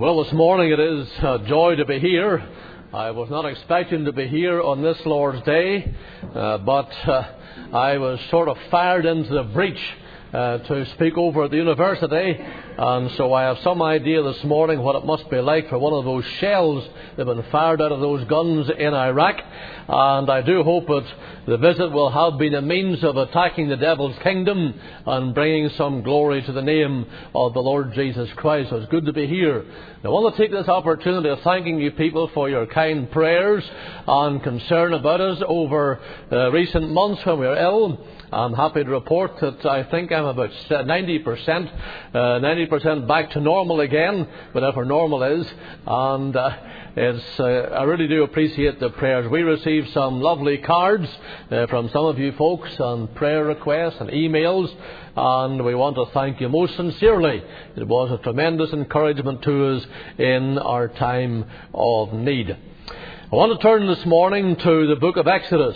Well, this morning it is a joy to be here. I was not expecting to be here on this Lord's Day, but I was sort of fired into the breach to speak over at the university, and so I have some idea this morning what it must be like for one of those shells that have been fired out of those guns in Iraq, and I do hope that the visit will have been a means of attacking the devil's kingdom and bringing some glory to the name of the Lord Jesus Christ. So it's good to be here. I want to take this opportunity of thanking you people for your kind prayers and concern about us over recent months when we were ill. I'm happy to report that I think I'm about 90% back to normal again, whatever normal is. And I really do appreciate the prayers. We received some lovely cards from some of you folks and prayer requests and emails, and we want to thank you most sincerely. It was a tremendous encouragement to us in our time of need. I want to turn this morning to the book of Exodus.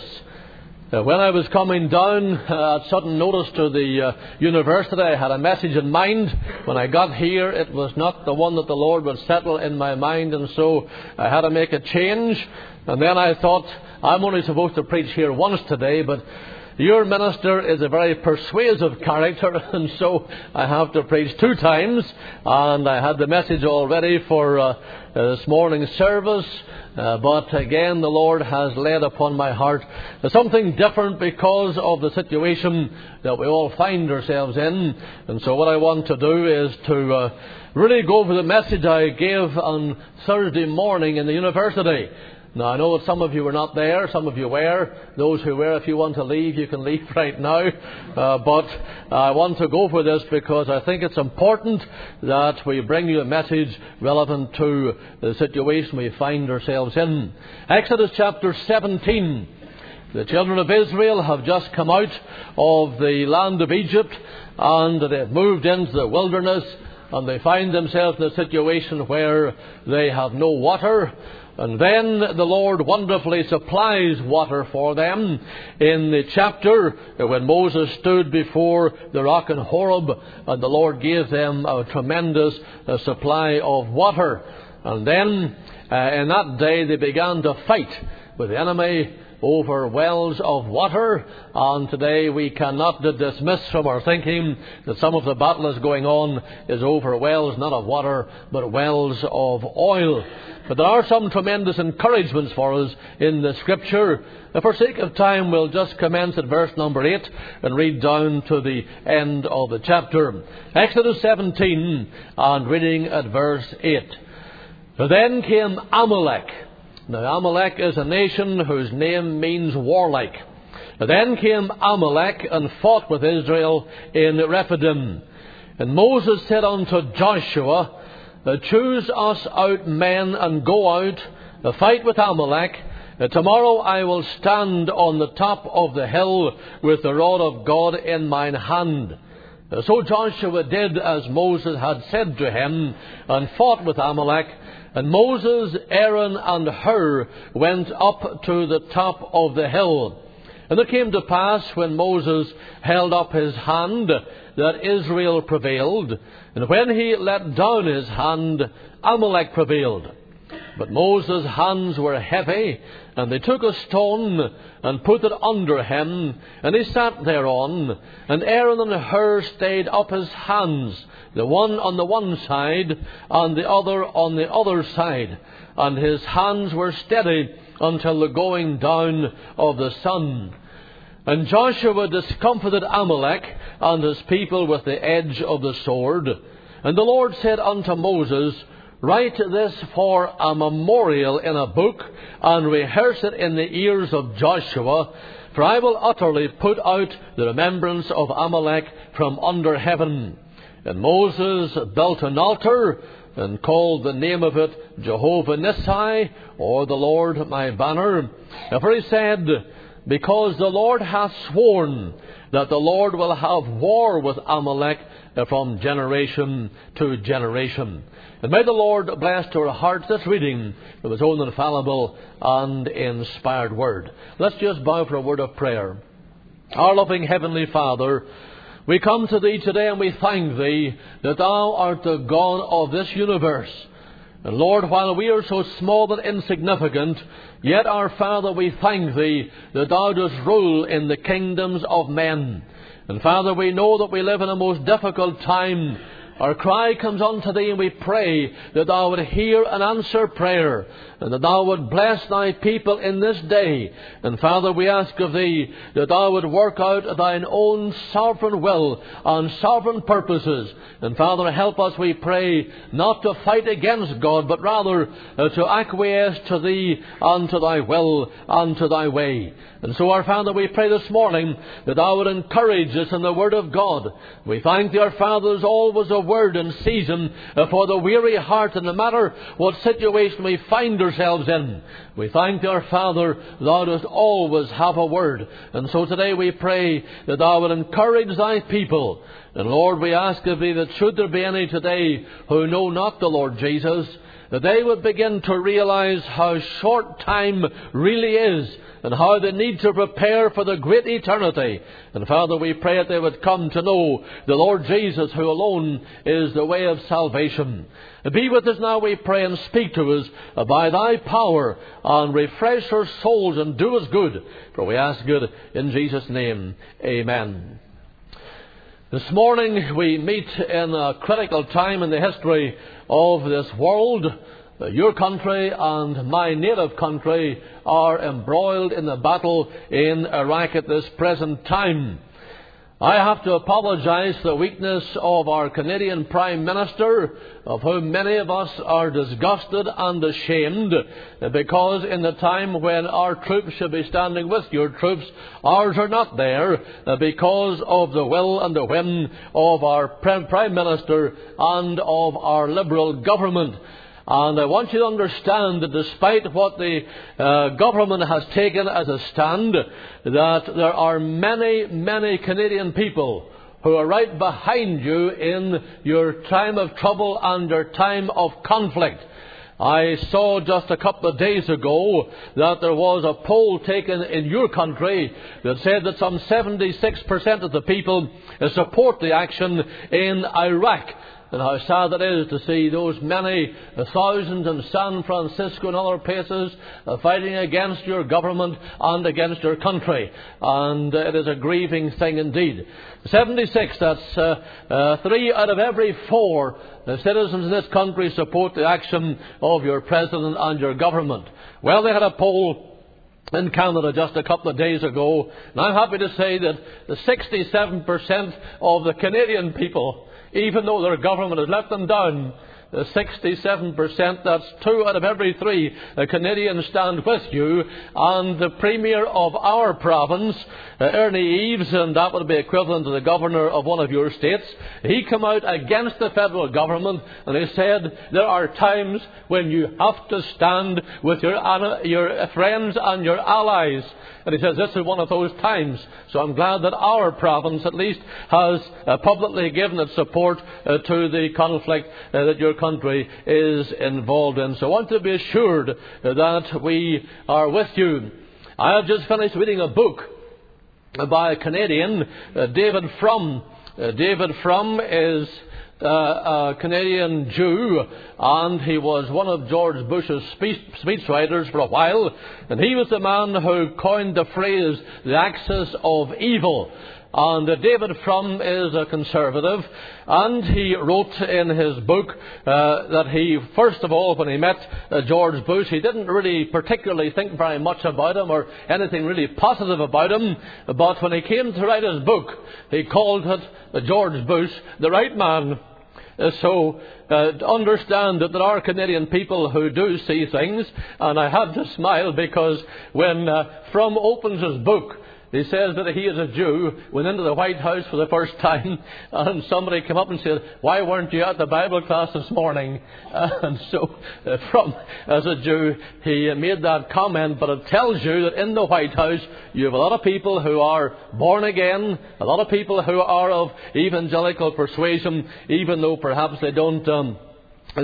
When I was coming down at sudden notice to the university, I had a message in mind. When I got here, it was not the one that the Lord would settle in my mind, and so I had to make a change. And then I thought, I'm only supposed to preach here once today, but your minister is a very persuasive character, and so I have to preach 2 times. And I had the message all ready for this morning's service. But again, the Lord has laid upon my heart something different because of the situation that we all find ourselves in. And so what I want to do is to really go over the message I gave on Thursday morning in the university. Now, I know that some of you were not there, some of you were. Those who were, if you want to leave, you can leave right now. But I want to go for this because I think it's important that we bring you a message relevant to the situation we find ourselves in. Exodus chapter 17. The children of Israel have just come out of the land of Egypt, and they've moved into the wilderness, and they find themselves in a situation where they have no water. And then the Lord wonderfully supplies water for them in the chapter when Moses stood before the rock in Horeb, and the Lord gave them a tremendous supply of water. And then in that day they began to fight with the enemy over wells of water, and today we cannot dismiss from our thinking that some of the battle is going on is over wells not of water but wells of oil. But there are some tremendous encouragements for us in the Scripture. For sake of time, we'll just commence at verse number 8 and read down to the end of the chapter. Exodus 17 and reading at verse 8. Then came Amalek. Now, Amalek is a nation whose name means warlike. Then came Amalek and fought with Israel in Rephidim. And Moses said unto Joshua, Choose us out men and go out, fight with Amalek. Tomorrow I will stand on the top of the hill with the rod of God in mine hand. So Joshua did as Moses had said to him, and fought with Amalek. And Moses, Aaron, and Hur went up to the top of the hill. And it came to pass, when Moses held up his hand, that Israel prevailed. And when he let down his hand, Amalek prevailed. But Moses' hands were heavy, and they took a stone and put it under him, and he sat thereon. And Aaron and Hur stayed up his hands, the one on the one side, and the other on the other side. And his hands were steady until the going down of the sun. And Joshua discomfited Amalek and his people with the edge of the sword. And the Lord said unto Moses, Write this for a memorial in a book, and rehearse it in the ears of Joshua, for I will utterly put out the remembrance of Amalek from under heaven. And Moses built an altar, and called the name of it Jehovah Nissi, or the Lord my banner. For he said, Because the Lord hath sworn that the Lord will have war with Amalek from generation to generation. And may the Lord bless to our hearts this reading of His own infallible and inspired word. Let's just bow for a word of prayer. Our loving Heavenly Father, we come to Thee today and we thank Thee that Thou art the God of this universe. And Lord, while we are so small and insignificant, yet, our Father, we thank Thee that Thou dost rule in the kingdoms of men. And Father, we know that we live in a most difficult time. Our cry comes unto Thee, and we pray that Thou would hear and answer prayer, and that Thou would bless Thy people in this day. And Father, we ask of Thee that Thou would work out Thine own sovereign will and sovereign purposes. And Father, help us, we pray, not to fight against God, but rather to acquiesce to Thee and to Thy will and to Thy way. And so, our Father, we pray this morning that Thou would encourage us in the Word of God. We thank Thee, our Father, there's always a word in season for the weary heart, and no matter what situation we find ourselves in. We thank Thee, our Father, Thou dost always have a word. And so today we pray that Thou would encourage Thy people. And Lord, we ask of Thee that should there be any today who know not the Lord Jesus, that they would begin to realize how short time really is, and how they need to prepare for the great eternity. And Father, we pray that they would come to know the Lord Jesus, who alone is the way of salvation. Be with us now, we pray, and speak to us by Thy power, and refresh our souls and do us good. For we ask good in Jesus' name. Amen. This morning we meet in a critical time in the history of this world. Your country and my native country are embroiled in the battle in Iraq at this present time. I have to apologize for the weakness of our Canadian Prime Minister, of whom many of us are disgusted and ashamed, because in the time when our troops should be standing with your troops, ours are not there, because of the will and the whim of our Prime Minister and of our Liberal government. And I want you to understand that despite what the government has taken as a stand, that there are many, many Canadian people who are right behind you in your time of trouble and your time of conflict. I saw just a couple of days ago that there was a poll taken in your country that said that some 76% of the people support the action in Iraq. And how sad it is to see those many thousands in San Francisco and other places fighting against your government and against your country. And it is a grieving thing indeed. 76, that's 3 out of every 4 citizens in this country support the action of your president and your government. Well, they had a poll in Canada just a couple of days ago, and I'm happy to say that the 67% of the Canadian people, even though their government has let them down, 67%, that's 2 out of every 3 Canadians stand with you. And the Premier of our province, Ernie Eves, and that would be equivalent to the Governor of one of your states, he came out against the federal government, and he said there are times when you have to stand with your friends and your allies. And he says this is one of those times. So I'm glad that our province at least has publicly given its support to the conflict that your country is involved in. So I want to be assured that we are with you. I have just finished reading a book by a Canadian, David Frum. David Frum is a Canadian Jew, and he was one of George Bush's speechwriters for a while, and he was the man who coined the phrase, the axis of evil. And David Frum is a conservative, and he wrote in his book that he, first of all, when he met George Bush, he didn't really particularly think very much about him or anything really positive about him, but when he came to write his book, he called it George Bush, the right man. So understand that there are Canadian people who do see things, and I had to smile because when Frum opens his book, he says that he is a Jew, went into the White House for the first time, and somebody came up and said, "Why weren't you at the Bible class this morning?" And so, Frum, as a Jew, he made that comment, but it tells you that in the White House, you have a lot of people who are born again, a lot of people who are of evangelical persuasion, even though perhaps they don't go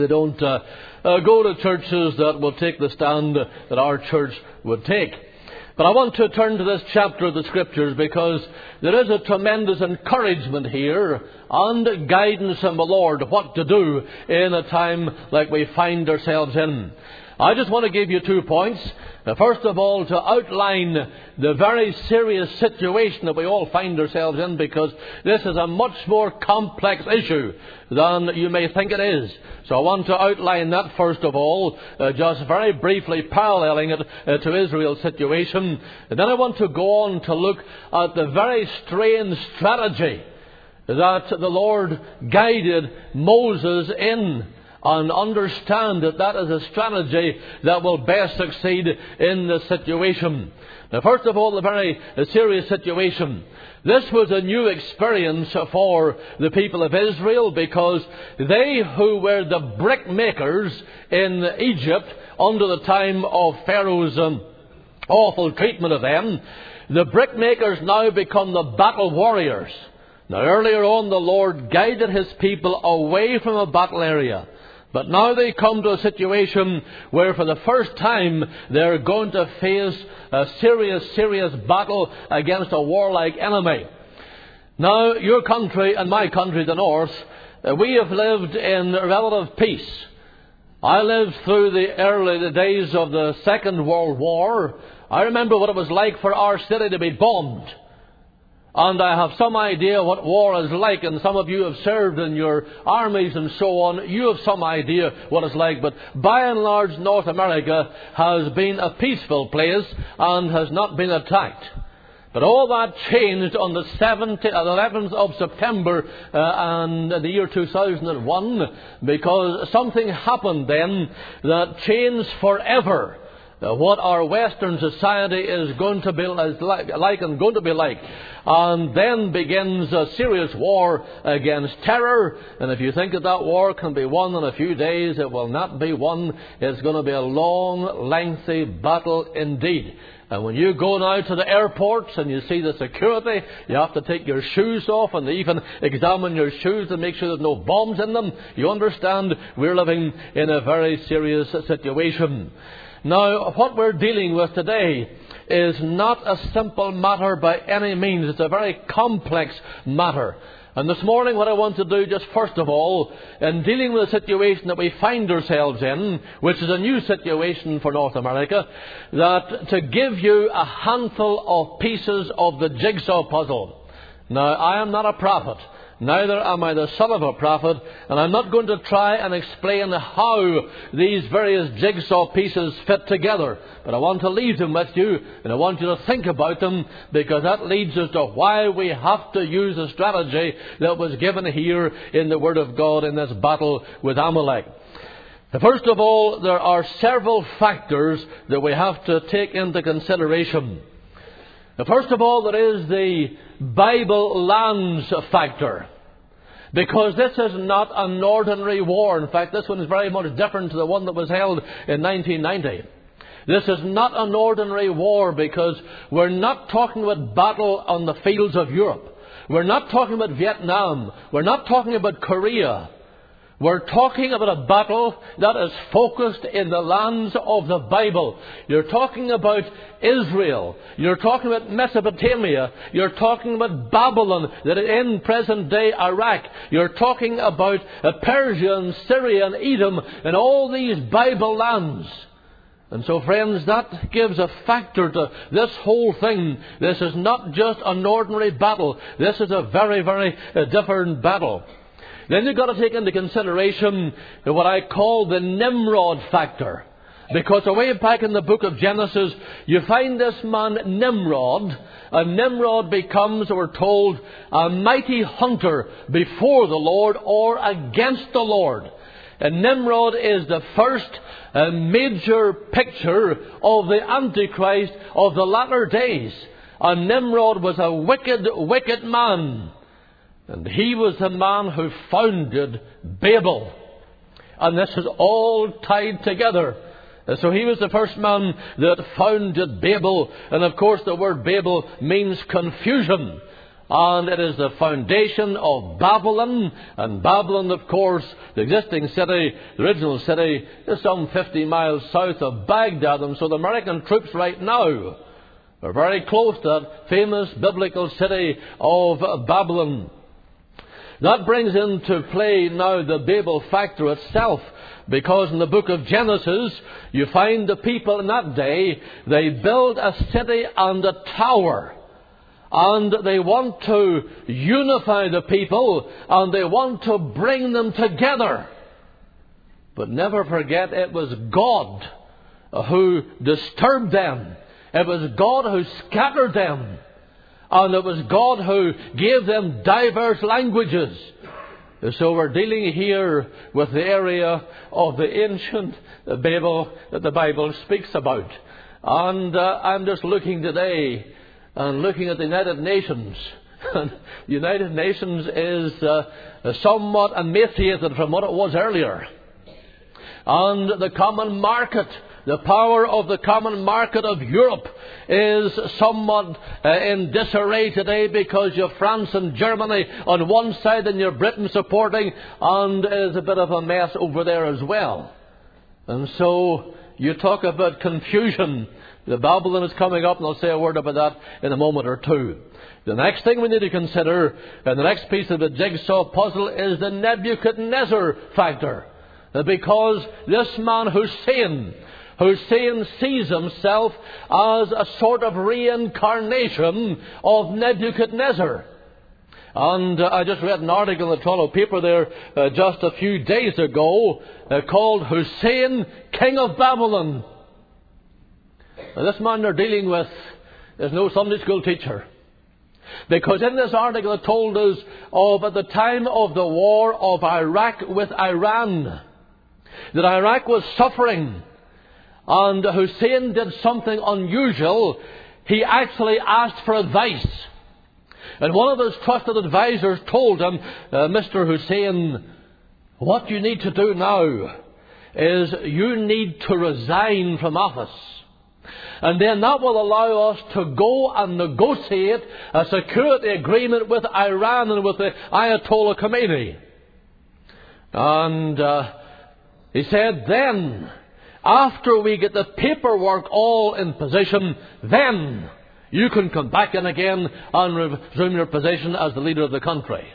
to churches that will take the stand that our church would take. But I want to turn to this chapter of the Scriptures because there is a tremendous encouragement here and guidance from the Lord what to do in a time like we find ourselves in. I just want to give you 2 points. First of all, to outline the very serious situation that we all find ourselves in, because this is a much more complex issue than you may think it is. So I want to outline that first of all, just very briefly paralleling it to Israel's situation. And then I want to go on to look at the very strange strategy that the Lord guided Moses in, and understand that that is a strategy that will best succeed in this situation. Now, first of all, the very serious situation. This was a new experience for the people of Israel, because they who were the brick makers in Egypt under the time of Pharaoh's awful treatment of them, the brick makers now become the battle warriors. Now, earlier on, the Lord guided His people away from a battle area. But now they come to a situation where for the first time they're going to face a serious battle against a warlike enemy. Now, your country and my country, the North, we have lived in relative peace. I lived through the early days of the Second World War. I remember what it was like for our city to be bombed. And I have some idea what war is like, and some of you have served in your armies and so on. You have some idea what it's like. But by and large, North America has been a peaceful place and has not been attacked. But all that changed on the 11th of September in the year 2001, because something happened then that changed forever what our Western society is going to be like and going to be like. And then begins a serious war against terror. And if you think that war can be won in a few days, it will not be won. It's going to be a long, lengthy battle indeed. And when you go now to the airports and you see the security, you have to take your shoes off, and they even examine your shoes to make sure there's no bombs in them. You understand, we're living in a very serious situation. Now, what we're dealing with today is not a simple matter by any means. It's a very complex matter. And this morning what I want to do, just first of all, in dealing with the situation that we find ourselves in, which is a new situation for North America, that to give you a handful of pieces of the jigsaw puzzle. Now, I am not a prophet. Neither am I the son of a prophet, and I'm not going to try and explain how these various jigsaw pieces fit together. But I want to leave them with you, and I want you to think about them, because that leads us to why we have to use the strategy that was given here in the Word of God in this battle with Amalek. First of all, there are several factors that we have to take into consideration. First of all, there is the Bible lands factor. Because this is not an ordinary war. In fact, this one is very much different to the one that was held in 1990. This is not an ordinary war, because we're not talking about battle on the fields of Europe. We're not talking about Vietnam. We're not talking about Korea. We're talking about a battle that is focused in the lands of the Bible. You're talking about Israel. You're talking about Mesopotamia. You're talking about Babylon, that is in present-day Iraq. You're talking about Persia and Syria and Edom and all these Bible lands. And so, friends, that gives a factor to this whole thing. This is not just an ordinary battle. This is a very, very different battle. Then you've got to take into consideration what I call the Nimrod factor. Because way back in the book of Genesis, you find this man Nimrod. And Nimrod becomes, we're told, a mighty hunter before the Lord or against the Lord. And Nimrod is the first major picture of the Antichrist of the latter days. And Nimrod was a wicked, wicked man. And he was the man who founded Babel. And this is all tied together. So he was the first man that founded Babel. And of course the word Babel means confusion. And it is the foundation of Babylon. And Babylon, of course, the existing city, the original city, is some 50 miles south of Baghdad. And so the American troops right now We're very close to that famous biblical city of Babylon. That brings into play now the Babel factor itself, because in the book of Genesis you find the people in that day, they build a city and a tower, and they want to unify the people and they want to bring them together. But never forget, it was God who disturbed them. It was God who scattered them. And it was God who gave them diverse languages. So we're dealing here with the area of the ancient Babel that the Bible speaks about. And I'm just looking today and looking at the United Nations. And the United Nations is somewhat emaciated from what it was earlier. And the common market, the power of the common market of Europe is somewhat in disarray today, because you have France and Germany on one side and you have Britain supporting, and there's a bit of a mess over there as well. And so you talk about confusion. The Babylon is coming up, and I'll say a word about that in a moment or two. The next thing we need to consider, and the next piece of the jigsaw puzzle, is the Nebuchadnezzar factor. Because this man Hussein sees himself as a sort of reincarnation of Nebuchadnezzar. And I just read an article in the Toronto paper there just a few days ago called Hussein, King of Babylon. Now, this man they're dealing with is no Sunday school teacher. Because in this article it told us of at the time of the war of Iraq with Iran, that Iraq was suffering, and Hussein did something unusual. He actually asked for advice. And one of his trusted advisors told him, Mr. Hussein, what you need to do now is you need to resign from office. And then that will allow us to go and negotiate a security agreement with Iran and with the Ayatollah Khomeini. And he said, then, after we get the paperwork all in position, then you can come back in again and resume your position as the leader of the country.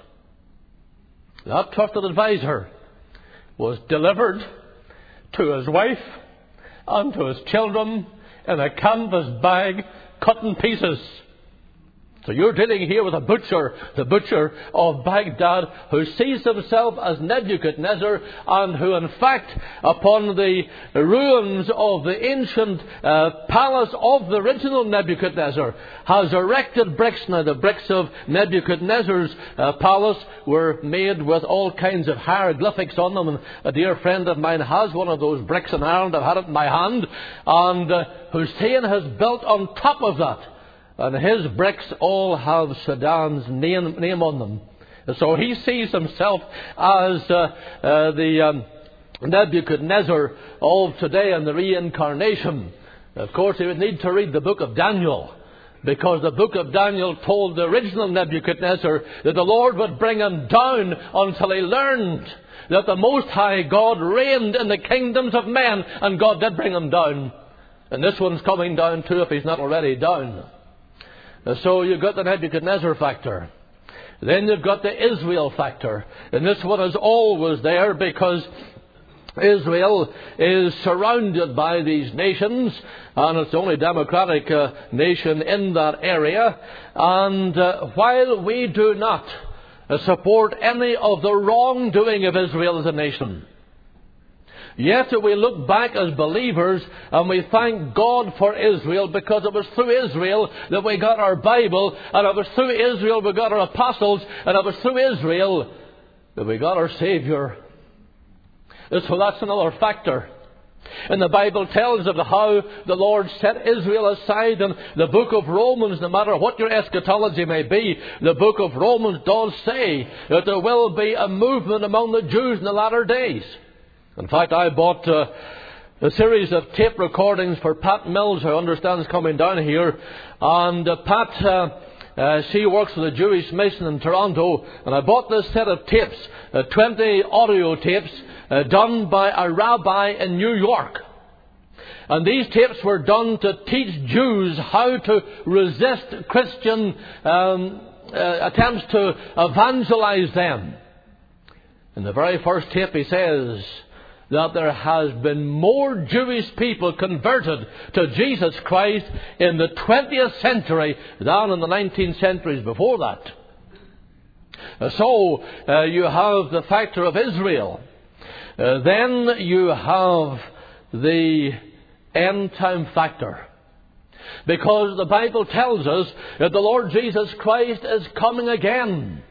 That trusted advisor was delivered to his wife and to his children in a canvas bag, cut in pieces. So you're dealing here with a butcher, the butcher of Baghdad, who sees himself as Nebuchadnezzar, and who in fact, upon the ruins of the ancient palace of the original Nebuchadnezzar, has erected bricks. Now the bricks of Nebuchadnezzar's palace were made with all kinds of hieroglyphics on them, and a dear friend of mine has one of those bricks in Ireland. I've had it in my hand, and Hussein has built on top of that. And his bricks all have Saddam's name on them. So he sees himself as the Nebuchadnezzar of today and the reincarnation. Of course, he would need to read the book of Daniel, because the book of Daniel told the original Nebuchadnezzar that the Lord would bring him down until he learned that the Most High God reigned in the kingdoms of men, and God did bring him down. And this one's coming down too, if he's not already down. So you've got the Nebuchadnezzar factor. Then you've got the Israel factor. And this one is always there, because Israel is surrounded by these nations, and it's the only democratic nation in that area. And while we do not support any of the wrongdoing of Israel as a nation, yet we look back as believers and we thank God for Israel, because it was through Israel that we got our Bible, and it was through Israel we got our apostles, and it was through Israel that we got our Saviour. So that's another factor. And the Bible tells of how the Lord set Israel aside. In the book of Romans, no matter what your eschatology may be, the book of Romans does say that there will be a movement among the Jews in the latter days. In fact, I bought a series of tape recordings for Pat Mills, who I understand is coming down here. And Pat, she works with a Jewish mission in Toronto. And I bought this set of tapes, 20 audio tapes, done by a rabbi in New York. And these tapes were done to teach Jews how to resist Christian attempts to evangelize them. In the very first tape he says that there has been more Jewish people converted to Jesus Christ in the 20th century than in the 19th centuries before that. So you have the factor of Israel. Then you have the end time factor. Because the Bible tells us that the Lord Jesus Christ is coming again.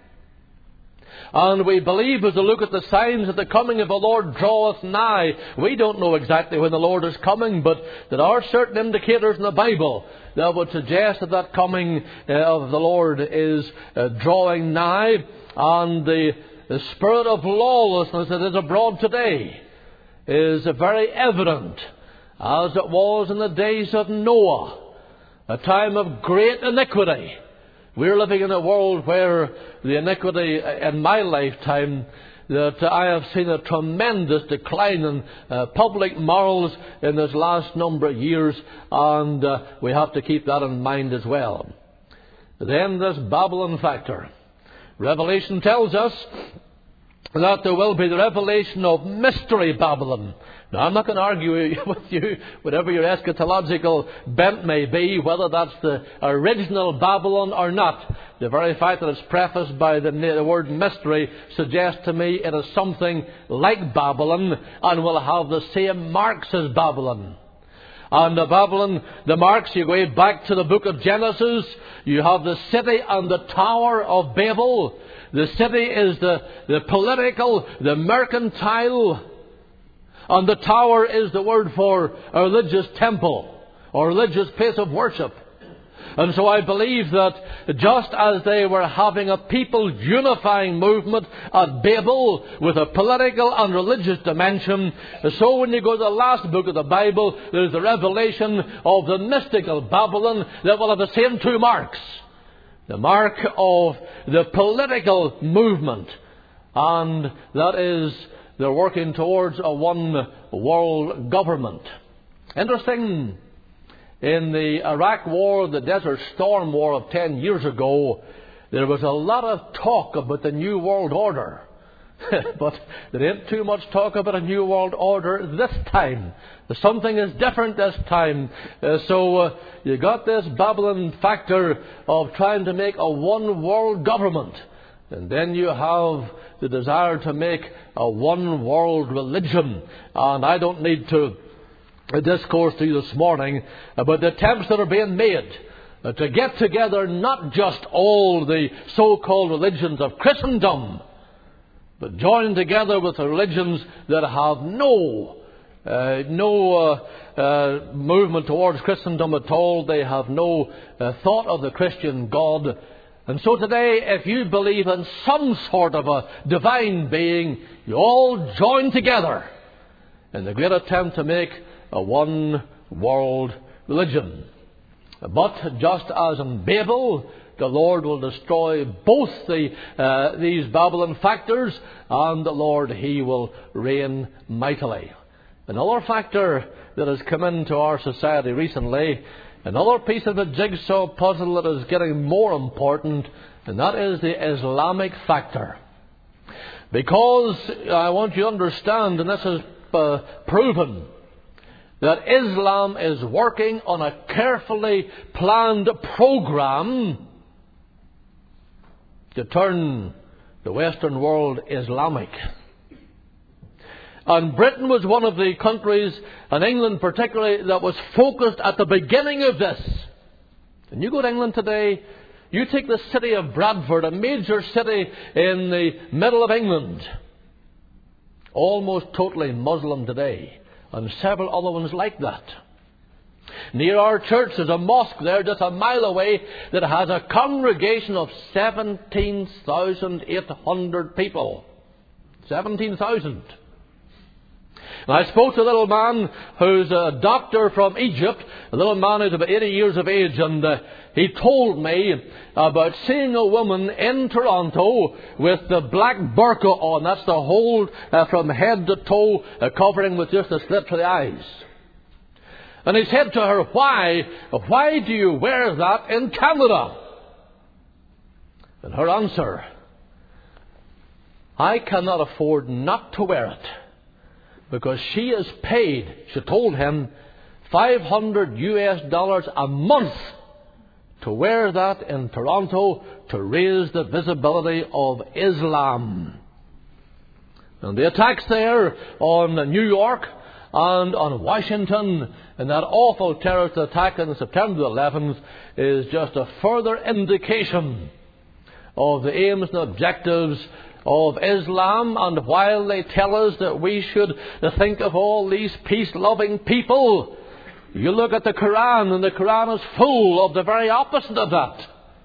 And we believe as we look at the signs that the coming of the Lord draweth nigh. We don't know exactly when the Lord is coming, but there are certain indicators in the Bible that would suggest that that coming of the Lord is drawing nigh. And the spirit of lawlessness that is abroad today is very evident, as it was in the days of Noah, a time of great iniquity. We're living in a world where the iniquity in my lifetime, that I have seen a tremendous decline in public morals in this last number of years, and we have to keep that in mind as well. Then this Babylon factor. Revelation tells us that there will be the revelation of mystery Babylon. Now, I'm not going to argue with you, whatever your eschatological bent may be, whether that's the original Babylon or not. The very fact that it's prefaced by the word mystery suggests to me it is something like Babylon and will have the same marks as Babylon. And the Babylon, the marks, you go back to the book of Genesis, you have the city and the tower of Babel. The city is the political, the mercantile, and the tower is the word for a religious temple or religious place of worship. And so I believe that just as they were having a people unifying movement at Babel with a political and religious dimension, so when you go to the last book of the Bible, there's the revelation of the mystical Babylon that will have the same two marks. The mark of the political movement, and that is they're working towards a one world government. Interesting, in the Iraq War, the Desert Storm War of 10 years ago, there was a lot of talk about the New World Order. But there ain't too much talk about a New World Order this time. Something is different this time. So you got this Babylon factor of trying to make a one world government. And then you have the desire to make a one world religion. And I don't need to discourse to you this morning about the attempts that are being made to get together not just all the so-called religions of Christendom, but join together with the religions that have no movement towards Christendom at all. They have no thought of the Christian God. And so today, if you believe in some sort of a divine being, you all join together in the great attempt to make a one world religion. But just as in Babel, the Lord will destroy both these Babylon factors, and the Lord, He will reign mightily. Another factor that has come into our society recently, another piece of the jigsaw puzzle that is getting more important, and that is the Islamic factor. Because I want you to understand, and this is proven, that Islam is working on a carefully planned program to turn the Western world Islamic. And Britain was one of the countries, and England particularly, that was focused at the beginning of this. And you go to England today, you take the city of Bradford, a major city in the middle of England, almost totally Muslim today, and several other ones like that. Near our church there's a mosque there just a mile away that has a congregation of 17,800 people. 17,000. And I spoke to a little man who's a doctor from Egypt, a little man who's about 80 years of age, and he told me about seeing a woman in Toronto with the black burqa on. That's the whole from head to toe, covering with just a slit for the eyes. And he said to her, why do you wear that in Canada? And her answer, I cannot afford not to wear it, because she is paid, she told him, $500 a month to wear that in Toronto to raise the visibility of Islam. And the attacks there on New York and on Washington, and that awful terrorist attack on September the 11th, is just a further indication of the aims and objectives of Islam. And while they tell us that we should think of all these peace-loving people, you look at the Quran, and the Quran is full of the very opposite of that.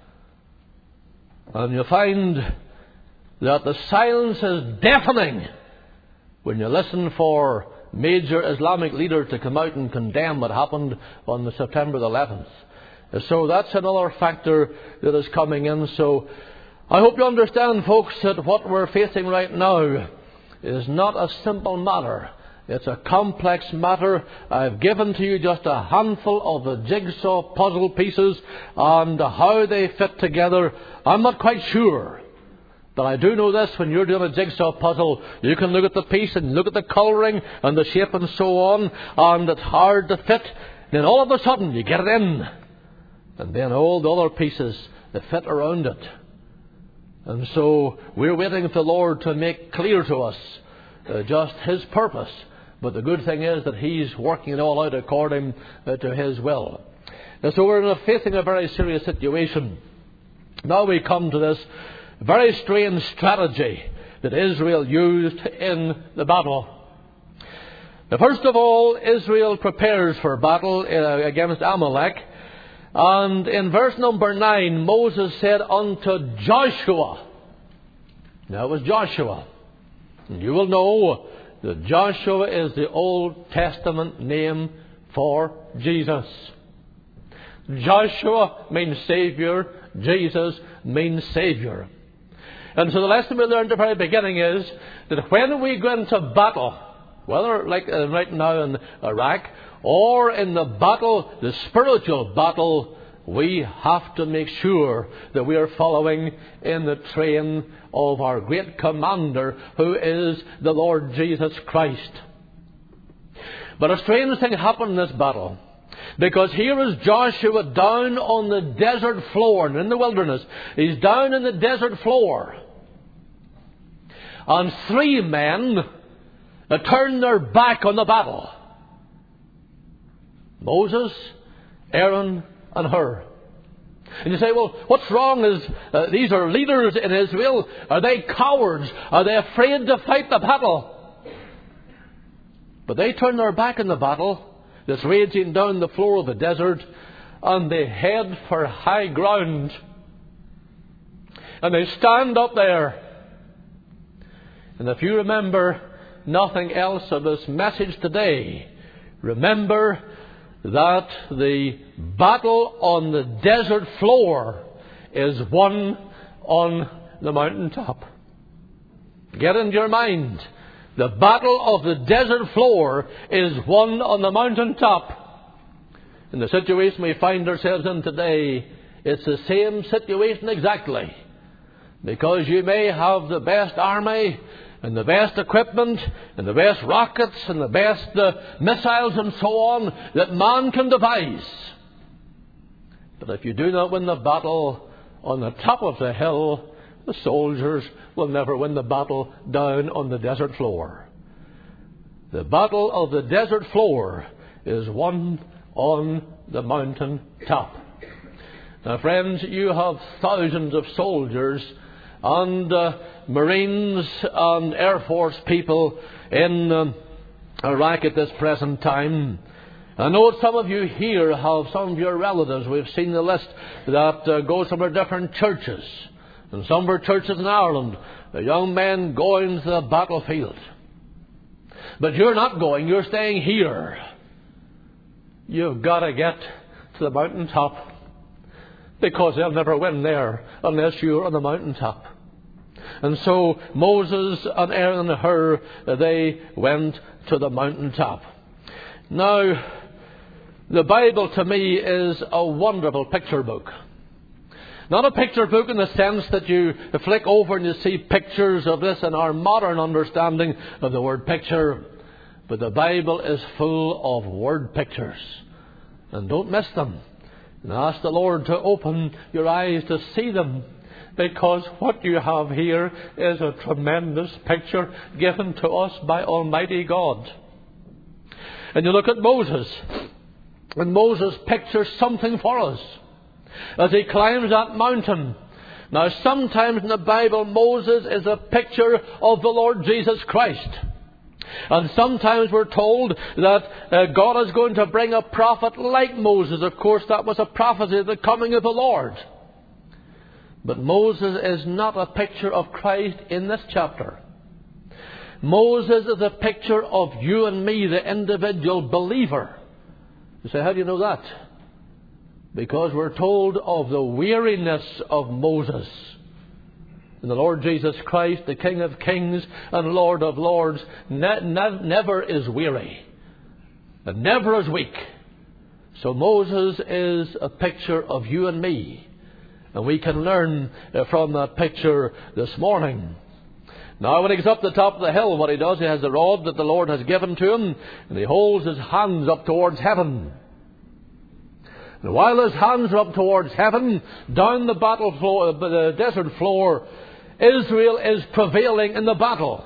And you find that the silence is deafening when you listen for major Islamic leaders to come out and condemn what happened on the September the 11th. So that's another factor that is coming in. So I hope you understand, folks, that what we're facing right now is not a simple matter. It's a complex matter. I've given to you just a handful of the jigsaw puzzle pieces, and how they fit together, I'm not quite sure. But I do know this: when you're doing a jigsaw puzzle, you can look at the piece and look at the colouring and the shape and so on, and it's hard to fit. Then all of a sudden you get it in, and then all the other pieces that fit around it. And so we're waiting for the Lord to make clear to us just His purpose. But the good thing is that He's working it all out according to His will. And so we're facing a very serious situation. Now we come to this very strange strategy that Israel used in the battle. Now, first of all, Israel prepares for battle against Amalek. And in verse number 9, Moses said unto Joshua. Now it was Joshua. And you will know that Joshua is the Old Testament name for Jesus. Joshua means Saviour. Jesus means Saviour. And so the lesson we learned at the very beginning is that when we go into battle, whether like right now in Iraq, or in the battle, the spiritual battle, we have to make sure that we are following in the train of our great commander, who is the Lord Jesus Christ. But a strange thing happened in this battle, because here is Joshua down on the desert floor and in the wilderness. He's down in the desert floor, and three men turned their back on the battle: Moses, Aaron, and Hur. And you say, well, what's wrong? Is these are leaders in Israel. Are they cowards? Are they afraid to fight the battle? But they turn their back on the battle that's raging down the floor of the desert, and they head for high ground. And they stand up there. And if you remember nothing else of this message today, remember that the battle on the desert floor is won on the mountaintop. Get into your mind. The battle of the desert floor is won on the mountaintop. In the situation we find ourselves in today, it's the same situation exactly. Because you may have the best army and the best equipment and the best rockets and the best missiles and so on that man can devise. But if you do not win the battle on the top of the hill, the soldiers will never win the battle down on the desert floor. The battle of the desert floor is won on the mountain top. Now, friends, you have thousands of soldiers and Marines and Air Force people in Iraq at this present time. I know some of you here have some of your relatives. We've seen the list that goes from our different churches. And some of our churches in Ireland, the young men going to the battlefield. But you're not going, you're staying here. You've got to get to the mountaintop, because they'll never win there unless you're on the mountaintop. And so Moses and Aaron and Hur, they went to the mountaintop. Now, The Bible to me is a wonderful picture book. Not a picture book in the sense that you flick over and you see pictures of this in our modern understanding of the word picture. But the Bible is full of word pictures. And don't miss them. And ask the Lord to open your eyes to see them. Because what you have here is a tremendous picture given to us by Almighty God. And you look at Moses. And Moses pictures something for us as he climbs that mountain. Now, sometimes in the Bible, Moses is a picture of the Lord Jesus Christ. And sometimes we're told that God is going to bring a prophet like Moses. Of course, that was a prophecy of the coming of the Lord. But Moses is not a picture of Christ in this chapter. Moses is a picture of you and me, the individual believer. You say, how do you know that? Because we're told of the weariness of Moses. And the Lord Jesus Christ, the King of Kings and Lord of Lords, never is weary and never is weak. So Moses is a picture of you and me. And we can learn from that picture this morning. Now, when he gets up the top of the hill, what he does, he has the rod that the Lord has given to him, and he holds his hands up towards heaven. And while his hands are up towards heaven, down the battle floor, the desert floor, Israel is prevailing in the battle.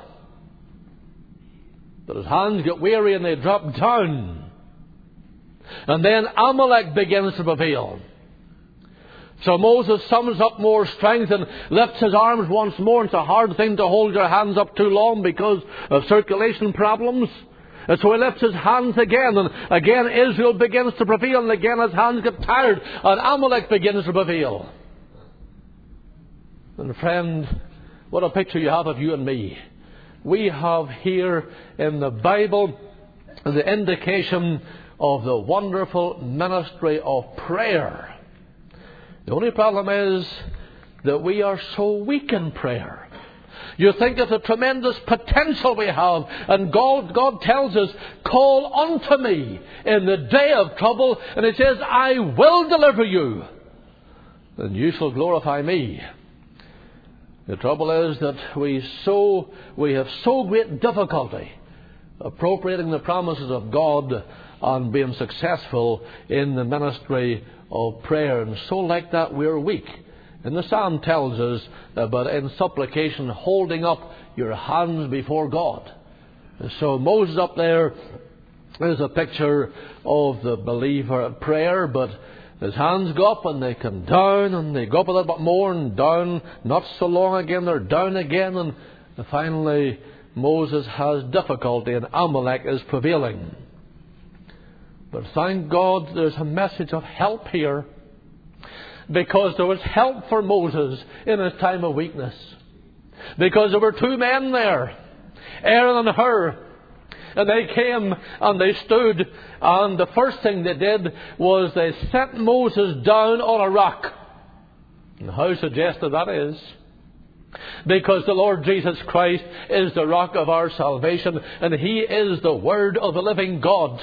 But his hands get weary and they drop down. And then Amalek begins to prevail. So Moses summons up more strength and lifts his arms once more. It's a hard thing to hold your hands up too long because of circulation problems. And so he lifts his hands again, and again Israel begins to prevail, and again his hands get tired, and Amalek begins to prevail. And friend, what a picture you have of you and me. We have here in the Bible the indication of the wonderful ministry of prayer. The only problem is that we are so weak in prayer. You think of the tremendous potential we have, and God tells us, call unto me in the day of trouble, and He says, I will deliver you, and you shall glorify me. The trouble is that we have so great difficulty appropriating the promises of God and being successful in the ministry of prayer, and so like that we're weak. And the Psalm tells us about in supplication holding up your hands before God. And so Moses up there is a picture of the believer at prayer, but his hands go up and they come down, and they go up a little bit more and down, not so long again, they're down again, and finally Moses has difficulty and Amalek is prevailing. But thank God there's a message of help here, because there was help for Moses in his time of weakness. Because there were two men there, Aaron and Hur, and they came and they stood, and the first thing they did was they set Moses down on a rock. And how suggestive that is. Because the Lord Jesus Christ is the rock of our salvation, and He is the Word of the living God.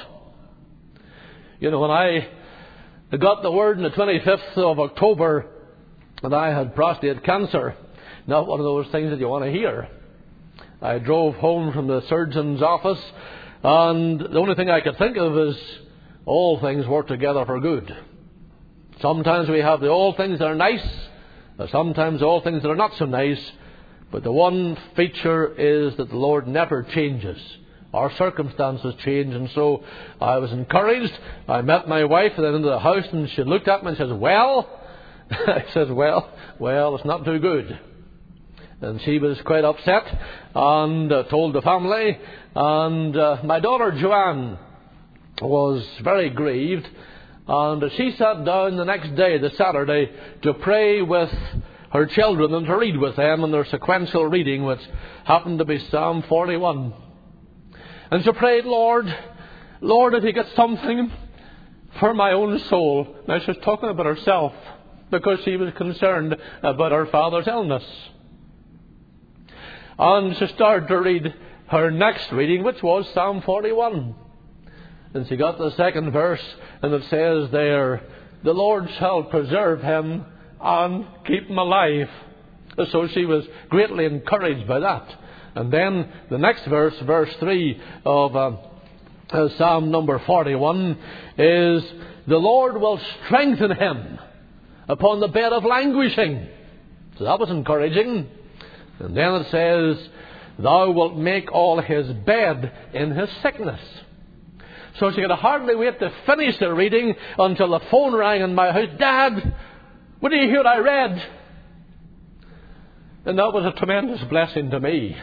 You know, when I got the word on the 25th of October that I had prostate cancer, not one of those things that you want to hear. I drove home from the surgeon's office, and the only thing I could think of is all things work together for good. Sometimes we have the all things that are nice, and sometimes all things that are not so nice, but the one feature is that the Lord never changes. Our circumstances change, and so I was encouraged. I met my wife and then into the house, and she looked at me and says, well? I says, well, it's not too good. And she was quite upset and told the family. And my daughter Joanne was very grieved, and she sat down the next day, the Saturday, to pray with her children and to read with them in their sequential reading, which happened to be Psalm 41. And she prayed, Lord, if you get something for my own soul. Now she was talking about herself, because she was concerned about her father's illness. And she started to read her next reading, which was Psalm 41. And she got to the second verse, and it says there, the Lord shall preserve him and keep him alive. So she was greatly encouraged by that. And then the next verse, verse 3 of Psalm number 41, is, the Lord will strengthen him upon the bed of languishing. So that was encouraging. And then it says, thou wilt make all his bed in his sickness. So she could hardly wait to finish the reading until the phone rang in my house. Dad, what did you hear I read? And that was a tremendous blessing to me,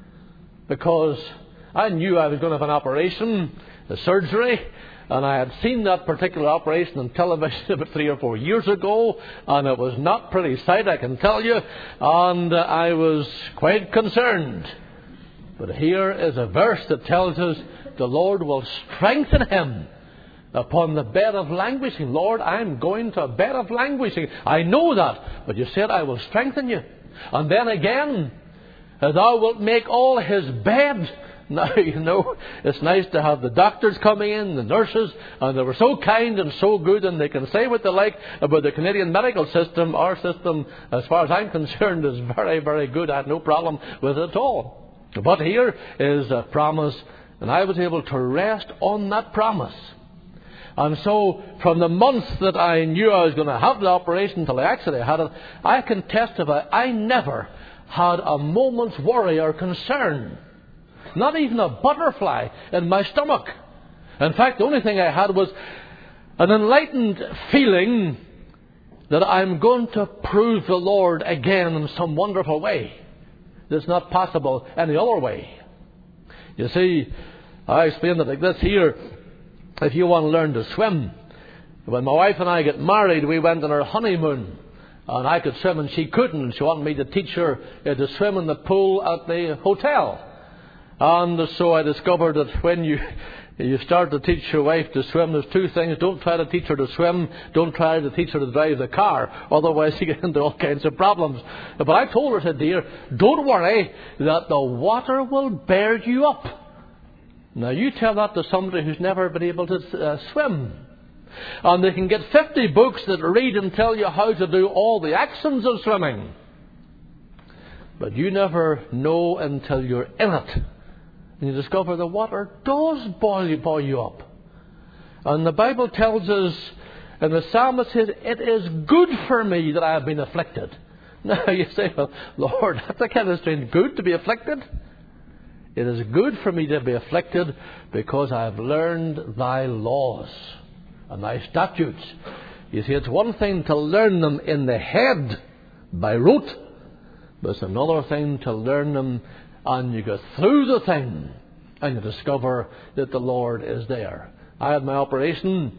because I knew I was going to have an operation, a surgery, and I had seen that particular operation on television about 3 or 4 years ago, and it was not pretty sight, I can tell you, and I was quite concerned. But here is a verse that tells us the Lord will strengthen him upon the bed of languishing. Lord, I'm going to a bed of languishing. I know that, but you said I will strengthen you. And then again, thou wilt make all his bed. Now, you know, it's nice to have the doctors coming in, the nurses, and they were so kind and so good, and they can say what they like about the Canadian medical system. Our system, as far as I'm concerned, is very, very good. I had no problem with it at all. But here is a promise, and I was able to rest on that promise. And so, from the months that I knew I was going to have the operation until I actually had it, I can testify I never had a moment's worry or concern. Not even a butterfly in my stomach. In fact, the only thing I had was an enlightened feeling that I'm going to prove the Lord again in some wonderful way. It's not possible any other way. You see, I explained it like this here. If you want to learn to swim, when my wife and I got married, we went on our honeymoon, and I could swim and she couldn't. She wanted me to teach her to swim in the pool at the hotel. And so I discovered that when you start to teach your wife to swim, there's two things. Don't try to teach her to swim. Don't try to teach her to drive the car. Otherwise you get into all kinds of problems. But I told her, I said, dear, don't worry that the water will bear you up. Now you tell that to somebody who's never been able to swim. And they can get 50 books that read and tell you how to do all the actions of swimming. But you never know until you're in it. And you discover the water does boil you up. And the Bible tells us, and the psalmist says, it is good for me that I have been afflicted. Now you say, well, Lord, that's a kind of strange. Good to be afflicted? It is good for me to be afflicted because I have learned thy laws and thy statutes. You see, it's one thing to learn them in the head by rote, but it's another thing to learn them and you go through the thing and you discover that the Lord is there. I had my operation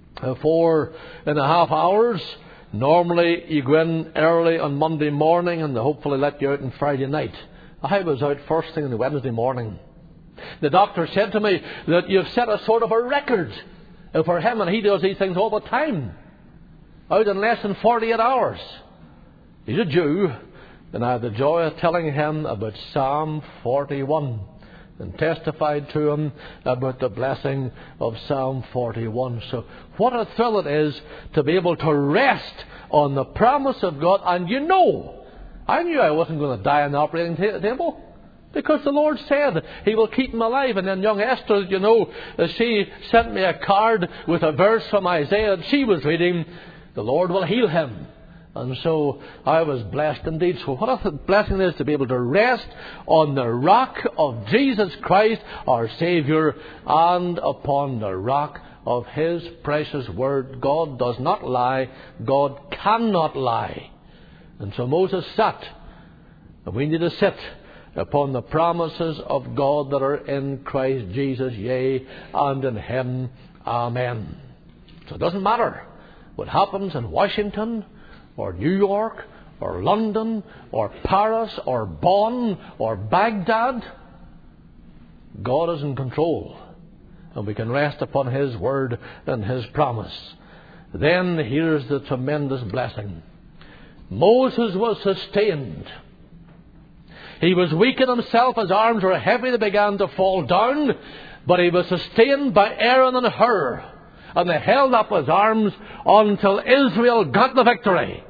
4.5 hours. Normally you go in early on Monday morning and they hopefully let you out on Friday night. I was out first thing on the Wednesday morning. The doctor said to me that you've set a sort of a record for him, and he does these things all the time. Out in less than 48 hours. He's a Jew, and I had the joy of telling him about Psalm 41 and testified to him about the blessing of Psalm 41. So what a thrill it is to be able to rest on the promise of God. And you know, I knew I wasn't going to die on the operating table because the Lord said He will keep me alive. And then young Esther, you know, she sent me a card with a verse from Isaiah and she was reading, the Lord will heal him. And so I was blessed indeed. So what a blessing it is to be able to rest on the rock of Jesus Christ, our Saviour, and upon the rock of His precious Word. God does not lie. God cannot lie. And so Moses sat, and we need to sit upon the promises of God that are in Christ Jesus, yea, and in Him. Amen. So it doesn't matter what happens in Washington, or New York, or London, or Paris, or Bonn, or Baghdad. God is in control, and we can rest upon His Word and His promise. Then here's the tremendous blessing. Moses was sustained. He was weak in himself. His arms were heavy. They began to fall down. But he was sustained by Aaron and Hur, and they held up his arms until Israel got the victory.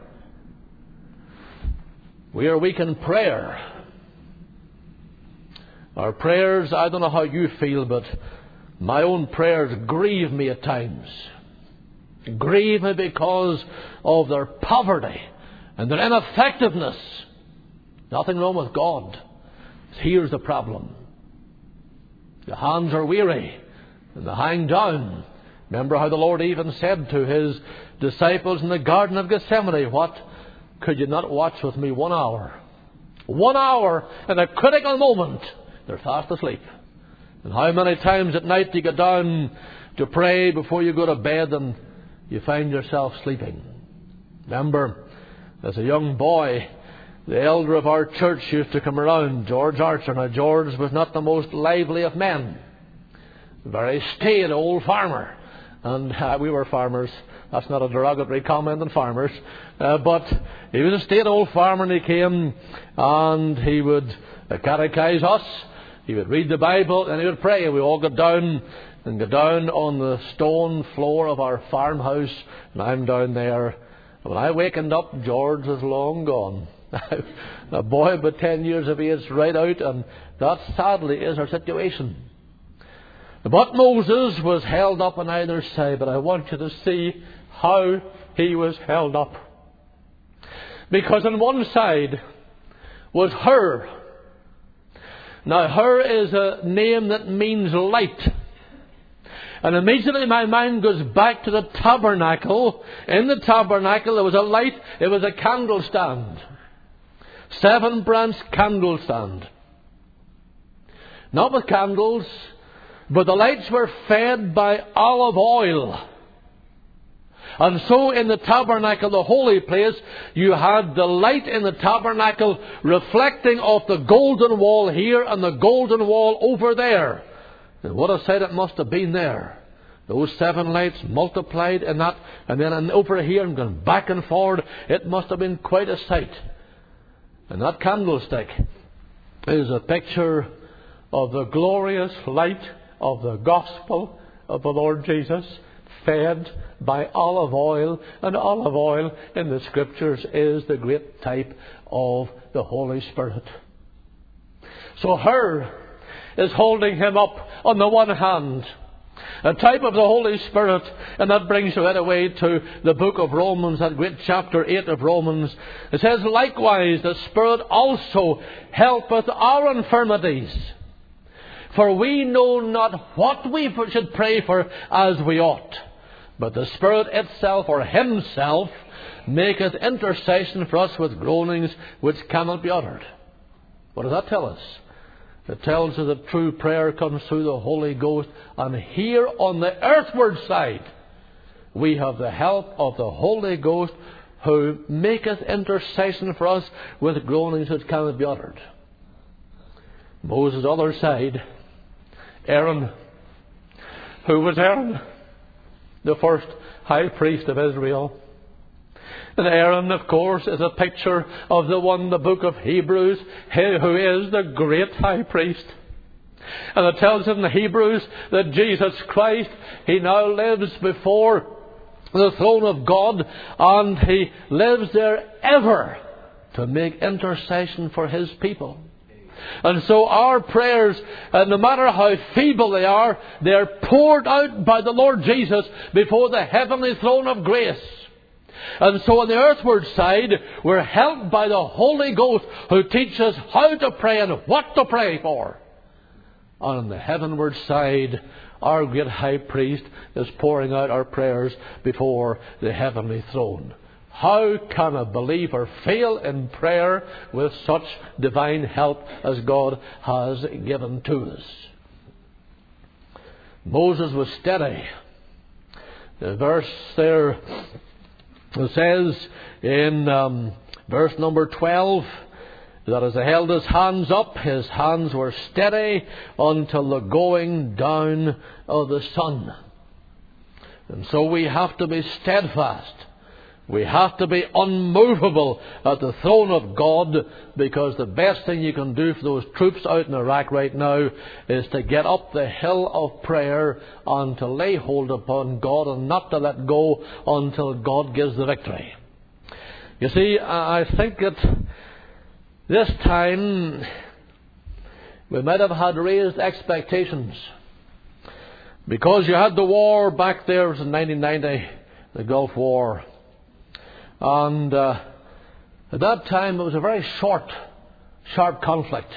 We are weak in prayer. Our prayers, I don't know how you feel, but my own prayers grieve me at times. Grieve me because of their poverty and their ineffectiveness. Nothing wrong with God. Here's the problem. The hands are weary and they hang down. Remember how the Lord even said to his disciples in the Garden of Gethsemane, what? Could you not watch with me 1 hour? 1 hour in a critical moment. They're fast asleep. And how many times at night do you get down to pray before you go to bed and you find yourself sleeping? Remember, as a young boy, the elder of our church used to come around, George Archer. Now, George was not the most lively of men. A very staid old farmer. And we were farmers. That's not a derogatory comment on farmers. But he was a staid old farmer, and he came and he would catechize us. He would read the Bible and he would pray. We all got down on the stone floor of our farmhouse, and I'm down there. When I wakened up, George was long gone. A boy about 10 years of age right out, and that sadly is our situation. But Moses was held up on either side, but I want you to see how he was held up. Because on one side was Hur. Now, Hur is a name that means light. And immediately my mind goes back to the tabernacle. In the tabernacle there was a light. It was a candle stand. 7-branch candle stand. Not with candles, but the lights were fed by olive oil. And so in the tabernacle, the holy place, you had the light in the tabernacle reflecting off the golden wall here and the golden wall over there. And what a sight it must have been there. Those 7 lights multiplied in that, and then over here and going back and forward. It must have been quite a sight. And that candlestick is a picture of the glorious light of the gospel of the Lord Jesus, fed by olive oil. And olive oil in the Scriptures is the great type of the Holy Spirit. So Hur is holding him up on the one hand, a type of the Holy Spirit, and that brings you right away to the book of Romans, that great chapter 8 of Romans. It says, likewise the Spirit also helpeth our infirmities, for we know not what we should pray for as we ought. But the Spirit itself, or Himself, maketh intercession for us with groanings which cannot be uttered. What does that tell us? It tells us that true prayer comes through the Holy Ghost. And here on the earthward side, we have the help of the Holy Ghost, who maketh intercession for us with groanings which cannot be uttered. Moses' other side, Aaron. Who was Aaron? The first high priest of Israel. And Aaron, of course, is a picture of the one in the book of Hebrews, who is the great high priest. And it tells in the Hebrews that Jesus Christ, He now lives before the throne of God, and He lives there ever to make intercession for His people. And so our prayers, no matter how feeble they are poured out by the Lord Jesus before the heavenly throne of grace. And so on the earthward side, we're helped by the Holy Ghost, who teaches us how to pray and what to pray for. And on the heavenward side, our great high priest is pouring out our prayers before the heavenly throne. How can a believer fail in prayer with such divine help as God has given to us? Moses was steady. The verse there, it says in verse number 12, that as he held his hands up, his hands were steady until the going down of the sun. And so we have to be steadfast. We have to be unmovable at the throne of God, because the best thing you can do for those troops out in Iraq right now is to get up the hill of prayer and to lay hold upon God and not to let go until God gives the victory. You see, I think that this time we might have had raised expectations, because you had the war back there. It was in 1990, the Gulf War. And at that time it was a very short, sharp conflict.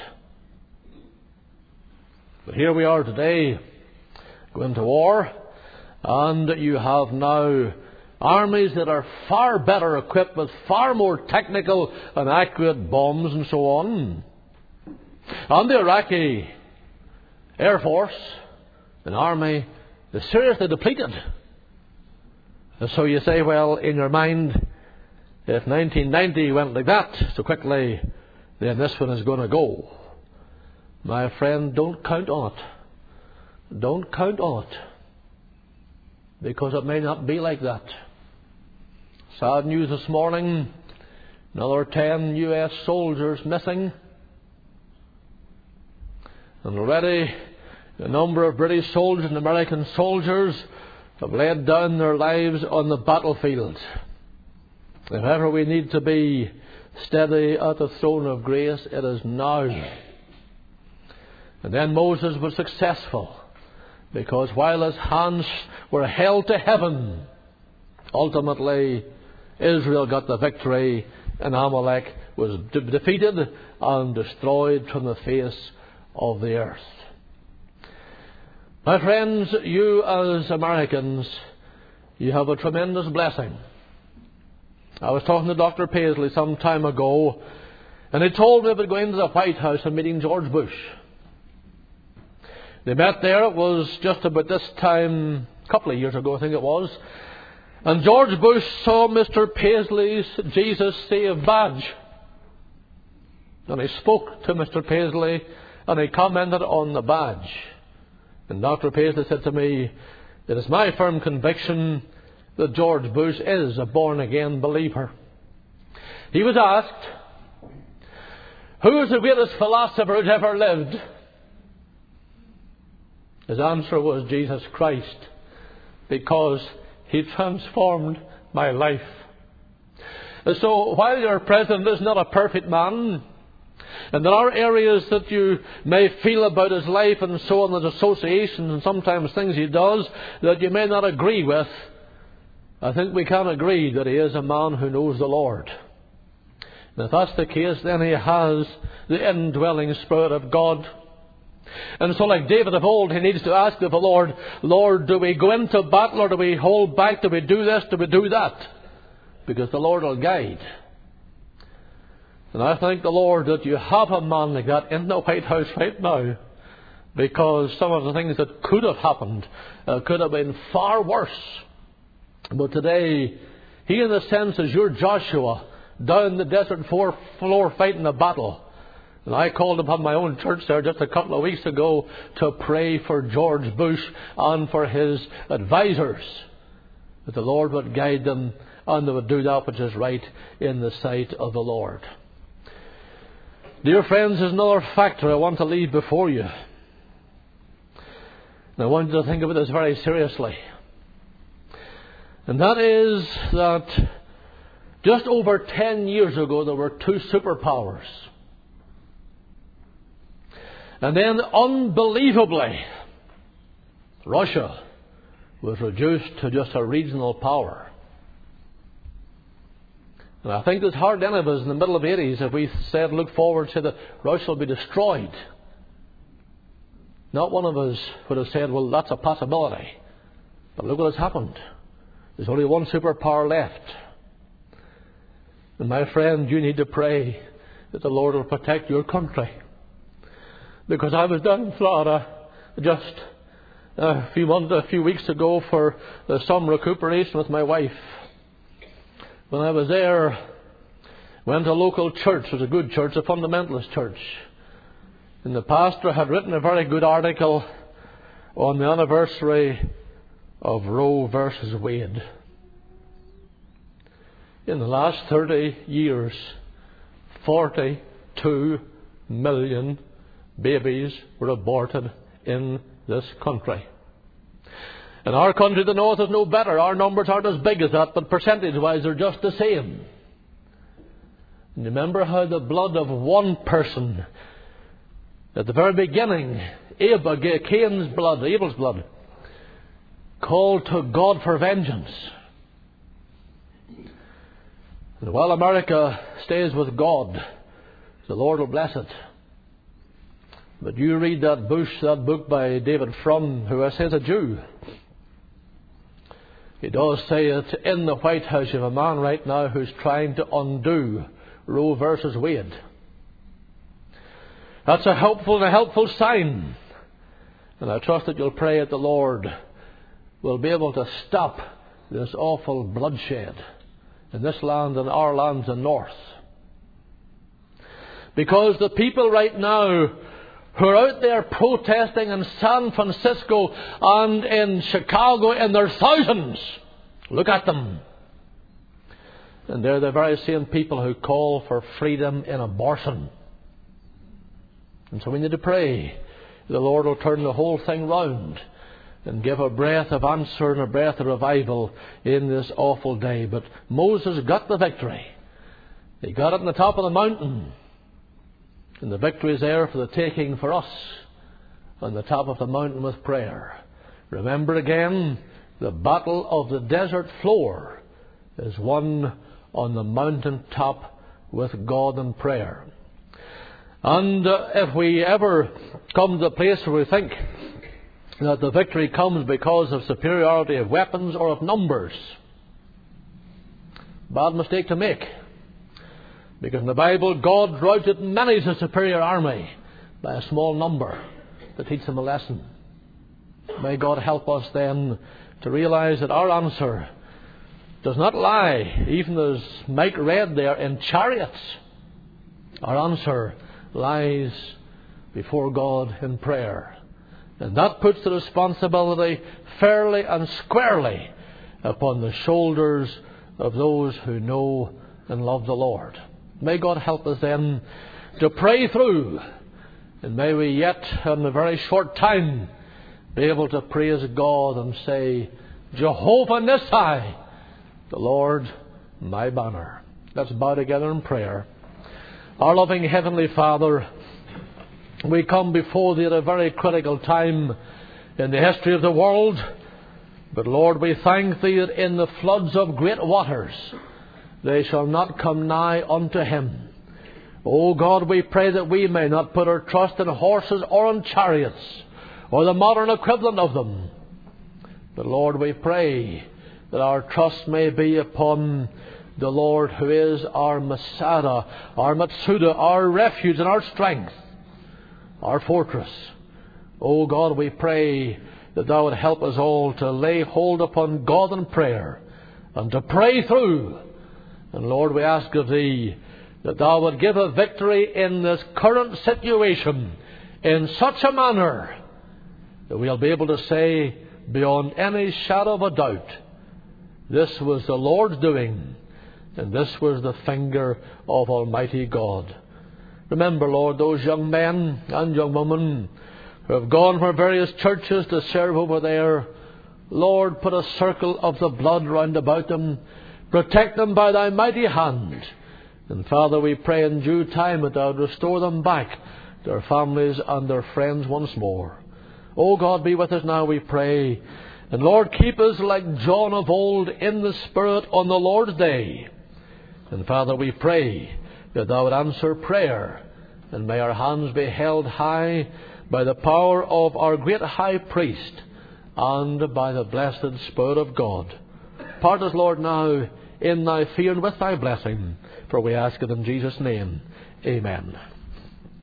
But here we are today, going to war, and you have now armies that are far better equipped with far more technical and accurate bombs and so on. And the Iraqi Air Force, an army, is seriously depleted. And so you say, well, in your mind, if 1990 went like that so quickly, then this one is going to go. My friend, don't count on it. Don't count on it. Because it may not be like that. Sad news this morning. Another 10 U.S. soldiers missing. And already a number of British soldiers and American soldiers have laid down their lives on the battlefield. If ever we need to be steady at the throne of grace, it is now. And then Moses was successful, because while his hands were held to heaven, ultimately Israel got the victory and Amalek was defeated and destroyed from the face of the earth. My friends, you as Americans, you have a tremendous blessing. I was talking to Dr. Paisley some time ago, and he told me about going to the White House and meeting George Bush. They met there. It was just about this time, a couple of years ago, I think it was. And George Bush saw Mr. Paisley's Jesus Save badge. And he spoke to Mr. Paisley, and he commented on the badge. And Dr. Paisley said to me, it is my firm conviction that George Bush is a born-again believer. He was asked, who is the greatest philosopher who's ever lived? His answer was Jesus Christ, because He transformed my life. So while your president is not a perfect man, and there are areas that you may feel about his life and so on, there's associations and sometimes things he does that you may not agree with, I think we can agree that he is a man who knows the Lord. And if that's the case, then he has the indwelling Spirit of God. And so like David of old, he needs to ask of the Lord, Lord, do we go into battle or do we hold back? Do we do this? Do we do that? Because the Lord will guide. And I thank the Lord that you have a man like that in the White House right now, because some of the things that could have happened could have been far worse. But today, he in a sense is your Joshua down the desert floor fighting a battle. And I called upon my own church there just a couple of weeks ago to pray for George Bush and for his advisors, that the Lord would guide them and they would do that which is right in the sight of the Lord. Dear friends, there's another factor I want to leave before you. And I want you to think about this very seriously. And that is that just over 10 years ago there were two superpowers. And then unbelievably, Russia was reduced to just a regional power. And I think it's hard any of us in the middle of the 80s if we said, look forward to that Russia will be destroyed. Not one of us would have said, well, that's a possibility. But look what has happened. There's only one superpower left. And my friend, you need to pray that the Lord will protect your country. Because I was down in Florida just a few weeks ago for some recuperation with my wife. When I was there, went to a local church. It was a good church, a fundamentalist church. And the pastor had written a very good article on the anniversary of Roe versus Wade. In the last 30 years, 42 million babies were aborted in this country. In our country, the north is no better. Our numbers aren't as big as that, but percentage-wise, they're just the same. And remember how the blood of one person, at the very beginning, Cain's blood, Abel's blood, called to God for vengeance. And while America stays with God, the Lord will bless it. But you read that book by David Frum, who I say is a Jew. He does say that in the White House you have a man right now who's trying to undo Roe versus Wade. That's a helpful sign. And I trust that you'll pray that the Lord will be able to stop this awful bloodshed in this land and our lands in north. Because the people right now who are out there protesting in San Francisco and in Chicago in their thousands, look at them. And they're the very same people who call for freedom in abortion. And so we need to pray the Lord will turn the whole thing round and give a breath of answer and a breath of revival in this awful day. But Moses got the victory. He got it on the top of the mountain. And the victory is there for the taking for us on the top of the mountain with prayer. Remember again, the battle of the desert floor is won on the mountain top with God and prayer. And if we ever come to the place where we think that the victory comes because of superiority of weapons or of numbers, bad mistake to make. Because in the Bible, God routed many a superior army by a small number to teach them a lesson. May God help us then to realize that our answer does not lie, even as Mike read there, in chariots. Our answer lies before God in prayer. And that puts the responsibility fairly and squarely upon the shoulders of those who know and love the Lord. May God help us then to pray through, and may we yet in a very short time be able to praise God and say, Jehovah Nissi, the Lord my banner. Let's bow together in prayer. Our loving Heavenly Father, we come before Thee at a very critical time in the history of the world. But Lord, we thank Thee that in the floods of great waters they shall not come nigh unto Him. O God, we pray that we may not put our trust in horses or in chariots or the modern equivalent of them. But Lord, we pray that our trust may be upon the Lord who is our Masada, our Matsuda, our refuge and our strength, our fortress. O God, we pray that Thou would help us all to lay hold upon God in prayer and to pray through. And Lord, we ask of Thee that Thou would give a victory in this current situation in such a manner that we'll be able to say beyond any shadow of a doubt, this was the Lord's doing, and this was the finger of Almighty God. Remember, Lord, those young men and young women who have gone from various churches to serve over there. Lord, put a circle of the blood round about them. Protect them by Thy mighty hand. And Father, we pray in due time that Thou would restore them back to their families and their friends once more. O God, be with us now, we pray. And Lord, keep us like John of old in the Spirit on the Lord's day. And Father, we pray that Thou would answer prayer. And may our hands be held high by the power of our great High Priest and by the blessed Spirit of God. Part us, Lord, now in Thy fear and with Thy blessing, for we ask it in Jesus' name. Amen.